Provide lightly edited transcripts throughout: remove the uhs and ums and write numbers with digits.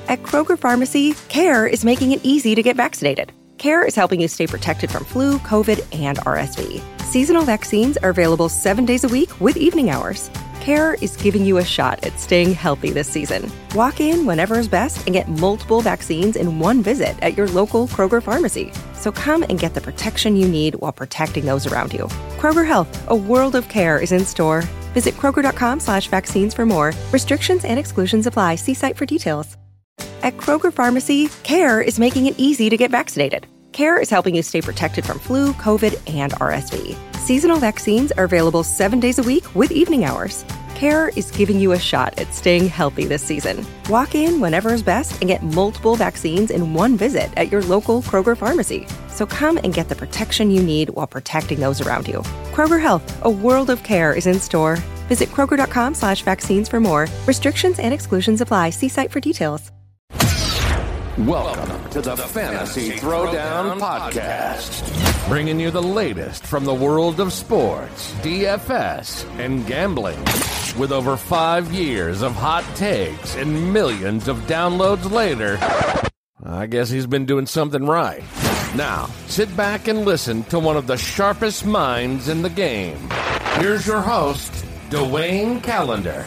At Kroger Pharmacy, CARE is making it easy to get vaccinated. CARE is helping you stay protected from flu, COVID, and RSV. Seasonal vaccines are available 7 days a week with evening hours. CARE is giving you a shot at staying healthy this season. Walk in whenever is best and get multiple vaccines in one visit at your local Kroger Pharmacy. So come and get the protection you need while protecting those around you. Kroger Health, a world of care is in store. Visit Kroger.com/vaccines for more. Restrictions and exclusions apply. See site for details. At Kroger Pharmacy, CARE is making it easy to get vaccinated. CARE is helping you stay protected from flu, COVID, and RSV. Seasonal vaccines are available 7 days a week with evening hours. CARE is giving you a shot at staying healthy this season. Walk in whenever is best and get multiple vaccines in one visit at your local Kroger Pharmacy. So come and get the protection you need while protecting those around you. Kroger Health, a world of care is in store. Visit Kroger.com/vaccines for more. Restrictions and exclusions apply. See site for details. Welcome to the Fantasy Throwdown Podcast, bringing you the latest from the world of sports, DFS, and gambling. With over 5 years of hot takes and millions of downloads later, I guess he's been doing something right. Now, sit back and listen to one of the sharpest minds in the game. Here's your host, Dwayne Callender.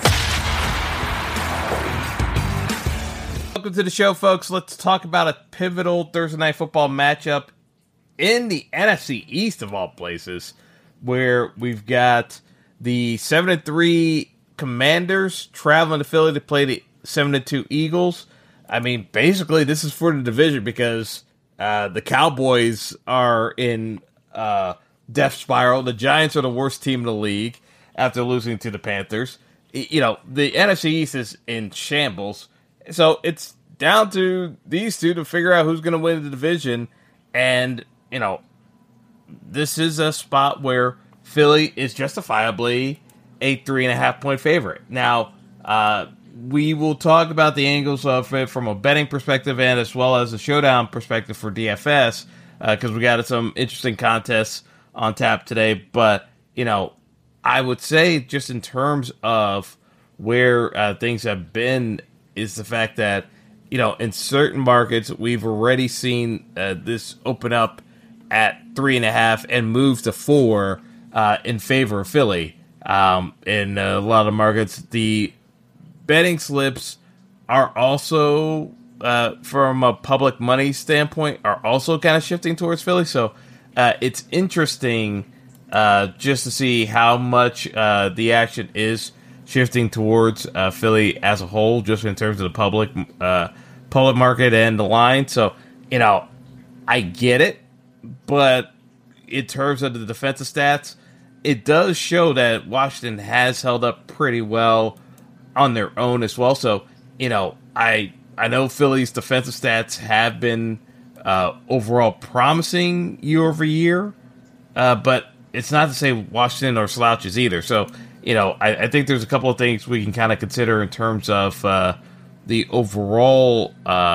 Welcome to the show, folks. Let's talk about a pivotal Thursday Night Football matchup in the NFC East, of all places, where we've got the 7-3 Commanders traveling to Philly to play the 7-2 Eagles. I mean, basically, this is for the division because the Cowboys are in death spiral. The Giants are the worst team in the league after losing to the Panthers. You know, the NFC East is in shambles. So it's down to these two to figure out who's going to win the division. And, you know, this is a spot where Philly is justifiably a 3.5-point favorite. Now, we will talk about the angles of it from a betting perspective and as well as a showdown perspective for DFS because we got some interesting contests on tap today. But, you know, I would say just in terms of where things have been is the fact that, you know, in certain markets, we've already seen this open up at 3.5 and move to 4 in favor of Philly. In a lot of markets, the betting slips are also, from a public money standpoint, are also kind of shifting towards Philly. So it's interesting just to see how much the action is shifting towards Philly as a whole, just in terms of the public market and the line. So, you know, I get it, but in terms of the defensive stats, it does show that Washington has held up pretty well on their own as well. So, you know, I know Philly's defensive stats have been overall promising year over year, but it's not to say Washington are slouches either. So, you know, I think there's a couple of things we can kind of consider in terms of the overall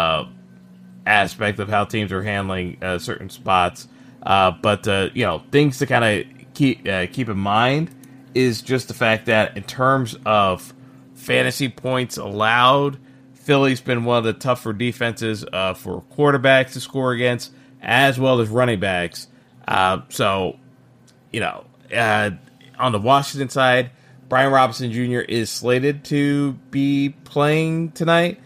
aspect of how teams are handling certain spots. But you know, things to kind of keep in mind is just the fact that in terms of fantasy points allowed, Philly's been one of the tougher defenses for quarterbacks to score against, as well as running backs. So, you know, on the Washington side, Brian Robinson Jr. is slated to be playing tonight.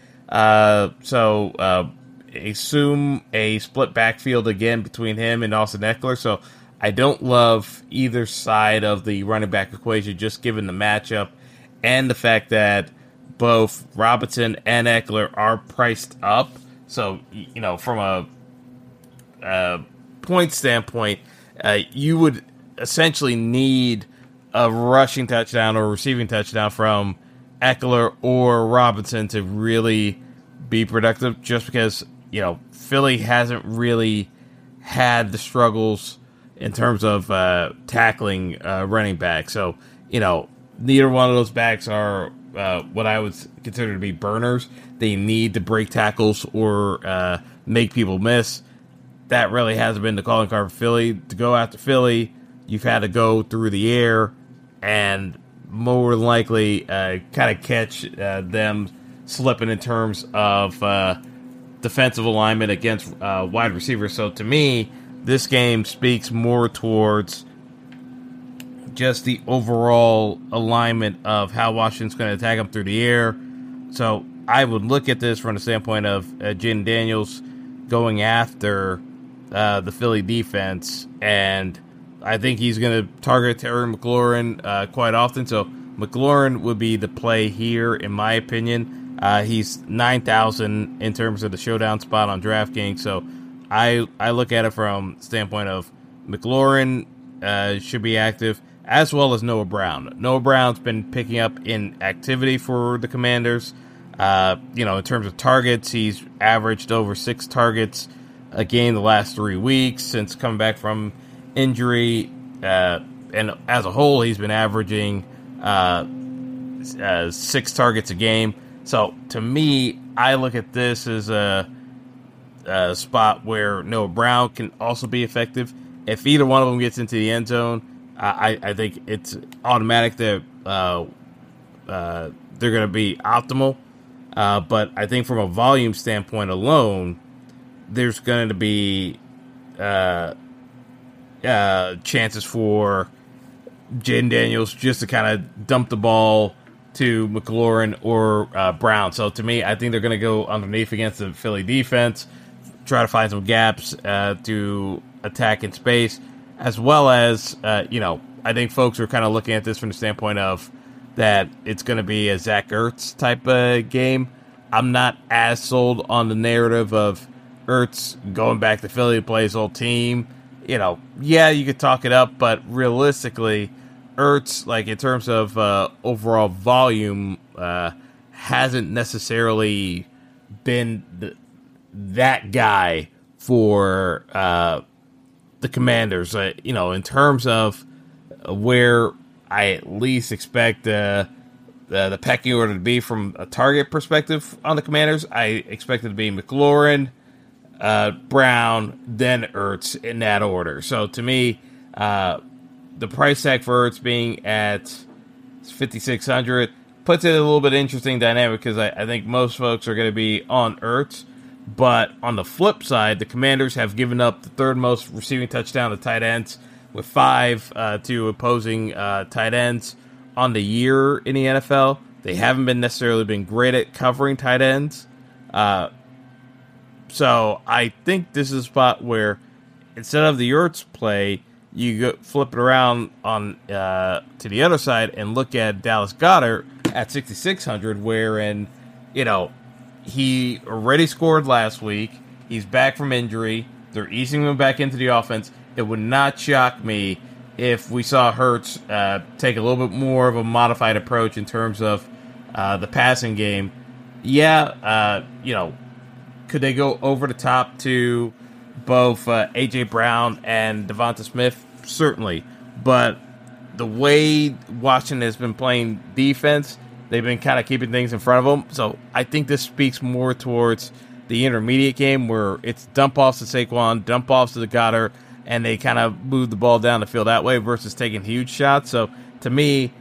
So assume a split backfield again between him and Austin Eckler. So I don't love either side of the running back equation, just given the matchup and the fact that both Robinson and Eckler are priced up. So, you know, from a point standpoint, you would essentially need a rushing touchdown or receiving touchdown from Eckler or Robinson to really be productive, just because, you know, Philly hasn't really had the struggles in terms of tackling running back. So, you know, neither one of those backs are what I would consider to be burners. They need to break tackles or make people miss. That really hasn't been the calling card for Philly. To go after Philly, you've had to go through the air and more than likely kind of catch them slipping in terms of defensive alignment against wide receivers. So to me, this game speaks more towards just the overall alignment of how Washington's going to attack them through the air. So I would look at this from the standpoint of Jayden Daniels going after the Philly defense, and I think he's going to target Terry McLaurin quite often. So McLaurin would be the play here, in my opinion. He's 9,000 in terms of the showdown spot on DraftKings. So I look at it from the standpoint of McLaurin should be active, as well as Noah Brown. Noah Brown's been picking up in activity for the Commanders. In terms of targets, he's averaged over 6 targets a game the last 3 weeks since coming back from injury. And as a whole, he's been averaging 6 targets a game. So to me, I look at this as a spot where Noah Brown can also be effective. If either one of them gets into the end zone, I think it's automatic that they're going to be optimal. But I think from a volume standpoint alone, there's going to be chances for Jayden Daniels just to kind of dump the ball to McLaurin or Brown. So to me, I think they're going to go underneath against the Philly defense, try to find some gaps to attack in space, as well as, I think folks are kind of looking at this from the standpoint of that it's going to be a Zach Ertz type of game. I'm not as sold on the narrative of Ertz going back to Philly to play his whole team. You could talk it up, but realistically, Ertz, like in terms of overall volume, hasn't necessarily been that guy for the Commanders. In terms of where I at least expect the pecking order to be from a target perspective on the Commanders, I expect it to be McLaurin, Brown, then Ertz in that order. So to me, the price tag for Ertz being at $5,600 puts it in a little bit interesting dynamic because I think most folks are going to be on Ertz. But on the flip side, the Commanders have given up the third most receiving touchdown to tight ends, with 5 to opposing tight ends on the year in the NFL. They haven't necessarily been great at covering tight ends. So I think this is a spot where instead of the Ertz play, you flip it around on to the other side and look at Dallas Goedert at 6,600, wherein, he already scored last week. He's back from injury. They're easing him back into the offense. It would not shock me if we saw Hurts take a little bit more of a modified approach in terms of the passing game. Could they go over the top to both A.J. Brown and Devonta Smith? Certainly. But the way Washington has been playing defense, they've been kind of keeping things in front of them. So I think this speaks more towards the intermediate game where it's dump-offs to Saquon, dump-offs to the Goddard, and they kind of move the ball down the field that way versus taking huge shots. So to me,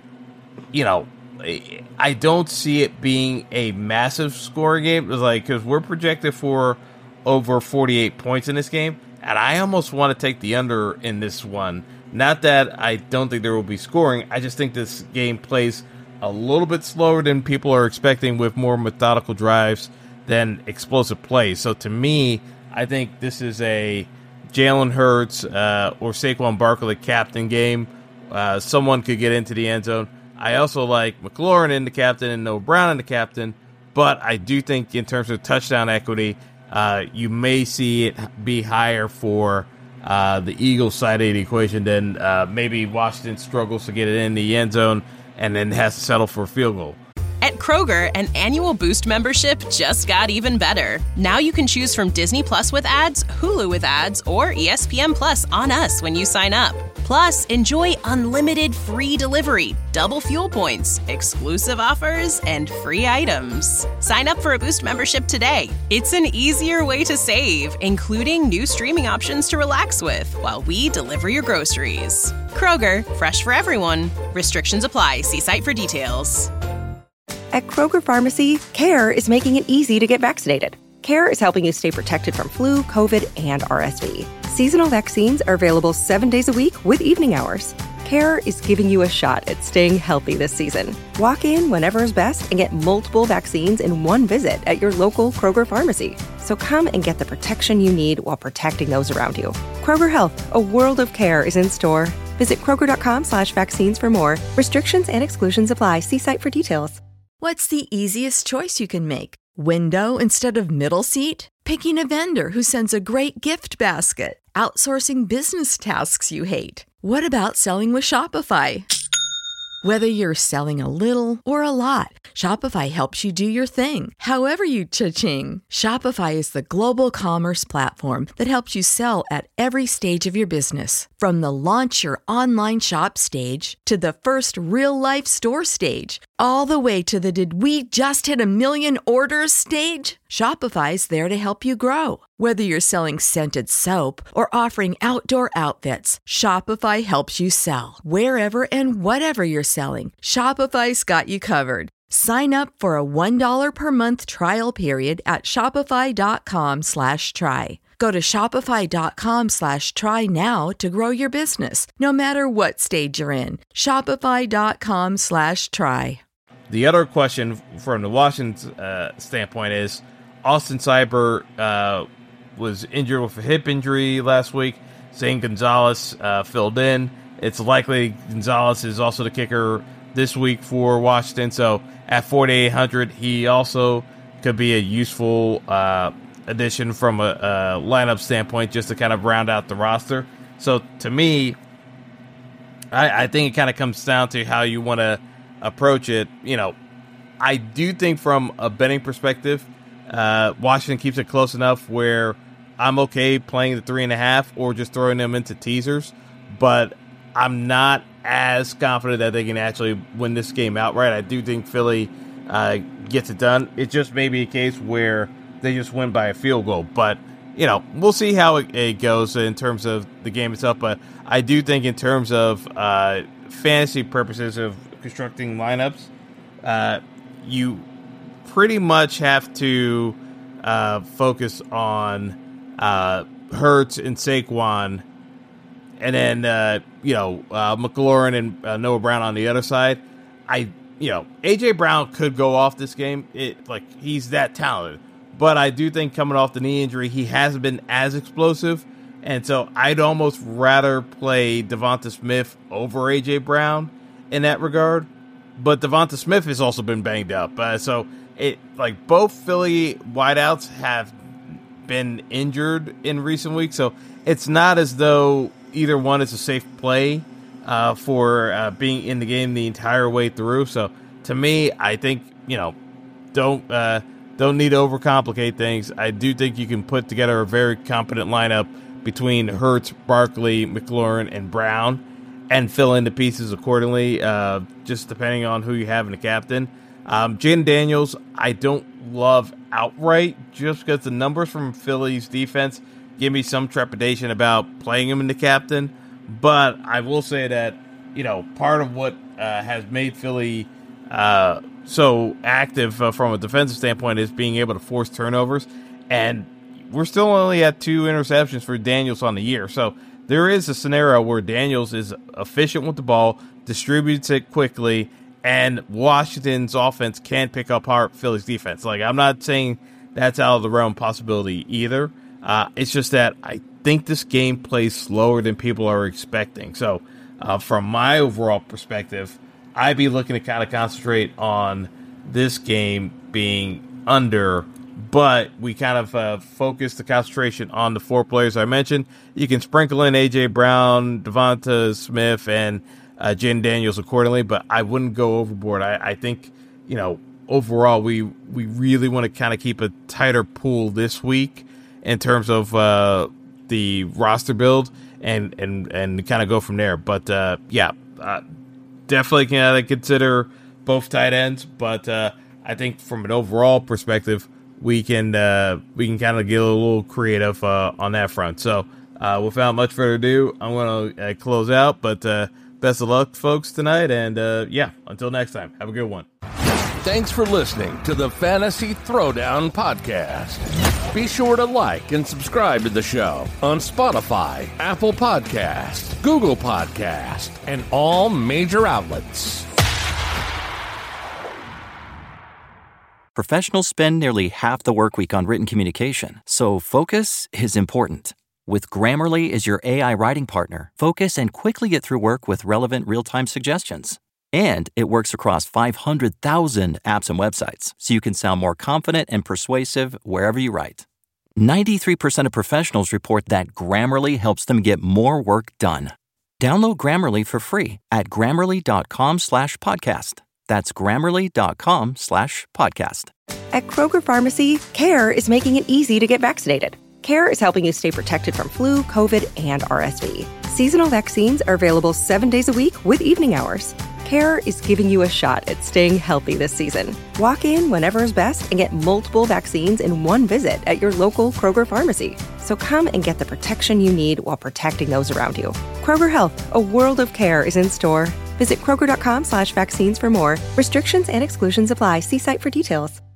I don't see it being a massive scoring game. Because we're projected for over 48 points in this game, and I almost want to take the under in this one. Not that I don't think there will be scoring. I just think this game plays a little bit slower than people are expecting, with more methodical drives than explosive plays. So to me, I think this is a Jalen Hurts or Saquon Barkley captain game. Someone could get into the end zone. I also like McLaurin in the captain and Noah Brown in the captain, but I do think in terms of touchdown equity, you may see it be higher for the Eagles side of the equation than maybe Washington struggles to get it in the end zone and then has to settle for a field goal. At Kroger, an annual Boost membership just got even better. Now you can choose from Disney Plus with ads, Hulu with ads, or ESPN Plus on us when you sign up. Plus, enjoy unlimited free delivery, double fuel points, exclusive offers, and free items. Sign up for a Boost membership today. It's an easier way to save, including new streaming options to relax with while we deliver your groceries. Kroger, fresh for everyone. Restrictions apply. See site for details. At Kroger Pharmacy, CARE is making it easy to get vaccinated. CARE is helping you stay protected from flu, COVID, and RSV. Seasonal vaccines are available 7 days a week with evening hours. CARE is giving you a shot at staying healthy this season. Walk in whenever is best and get multiple vaccines in one visit at your local Kroger pharmacy. So come and get the protection you need while protecting those around you. Kroger Health, a world of care is in store. Visit Kroger.com/vaccines for more. Restrictions and exclusions apply. See site for details. What's the easiest choice you can make? Window instead of middle seat? Picking a vendor who sends a great gift basket? Outsourcing business tasks you hate? What about selling with Shopify? Whether you're selling a little or a lot, Shopify helps you do your thing, however you cha-ching. Shopify is the global commerce platform that helps you sell at every stage of your business. From the launch your online shop stage to the first real-life store stage, all the way to the did we just hit 1 million orders stage. Shopify's there to help you grow. Whether you're selling scented soap or offering outdoor outfits, Shopify helps you sell. Wherever and whatever you're selling, Shopify's got you covered. Sign up for a $1 per month trial period at shopify.com/try. Go to shopify.com/try now to grow your business, no matter what stage you're in. Shopify.com/try. The other question from the Washington standpoint is Austin Seibert was injured with a hip injury last week. Zane Gonzalez filled in. It's likely Gonzalez is also the kicker this week for Washington. So at 4,800, he also could be a useful addition from a lineup standpoint just to kind of round out the roster. So to me, I think it kind of comes down to how you want to approach it. You know, I do think from a betting perspective, Washington keeps it close enough where I'm okay playing the 3.5 or just throwing them into teasers, but I'm not as confident that they can actually win this game outright. I do think Philly gets it done. It just may be a case where they just win by a field goal, but you know, we'll see how it goes in terms of the game itself. But I do think in terms of fantasy purposes of constructing lineups, you pretty much have to focus on Hurts and Saquon, and then McLaurin and Noah Brown on the other side. AJ Brown could go off this game. He's that talented, but I do think coming off the knee injury, he hasn't been as explosive, and so I'd almost rather play Devonta Smith over AJ Brown in that regard. But Devonta Smith has also been banged up, so both Philly wideouts have been injured in recent weeks, so it's not as though either one is a safe play for being in the game the entire way through. So to me, I think don't need to overcomplicate things. I do think you can put together a very competent lineup between Hurts, Barkley, McLaurin, and Brown, and fill in the pieces accordingly, just depending on who you have in the captain. Jaden Daniels, I don't love outright, just because the numbers from Philly's defense give me some trepidation about playing him in the captain. But I will say that, part of what has made Philly so active from a defensive standpoint is being able to force turnovers. And we're still only at 2 interceptions for Daniels on the year. So there is a scenario where Daniels is efficient with the ball, distributes it quickly, and Washington's offense can pick apart Philly's defense. I'm not saying that's out of the realm possibility either. It's just that I think this game plays slower than people are expecting. So from my overall perspective, I'd be looking to kind of concentrate on this game being under, but we kind of focus the concentration on the 4 players I mentioned. You can sprinkle in A.J. Brown, Devonta Smith, and Jaden Daniels accordingly, but I wouldn't go overboard. I think, overall we really want to kind of keep a tighter pool this week in terms of the roster build and kind of go from there. But definitely can consider both tight ends, but I think from an overall perspective, we can kind of get a little creative on that front. So without much further ado, I'm going to close out, but best of luck, folks, tonight, and until next time, have a good one. Thanks for listening to the Fantasy Throwdown Podcast. Be sure to like and subscribe to the show on Spotify, Apple Podcasts, Google Podcasts, and all major outlets. Professionals spend nearly half the workweek on written communication, so focus is important. With Grammarly as your AI writing partner, focus and quickly get through work with relevant real-time suggestions. And it works across 500,000 apps and websites, so you can sound more confident and persuasive wherever you write. 93% of professionals report that Grammarly helps them get more work done. Download Grammarly for free at Grammarly.com/podcast. That's Grammarly.com/podcast. At Kroger Pharmacy, CARE is making it easy to get vaccinated. CARE is helping you stay protected from flu, COVID, and RSV. Seasonal vaccines are available 7 days a week with evening hours. CARE is giving you a shot at staying healthy this season. Walk in whenever is best and get multiple vaccines in one visit at your local Kroger Pharmacy. So come and get the protection you need while protecting those around you. Kroger Health, a world of care is in store. Visit Kroger.com/vaccines for more. Restrictions and exclusions apply. See site for details.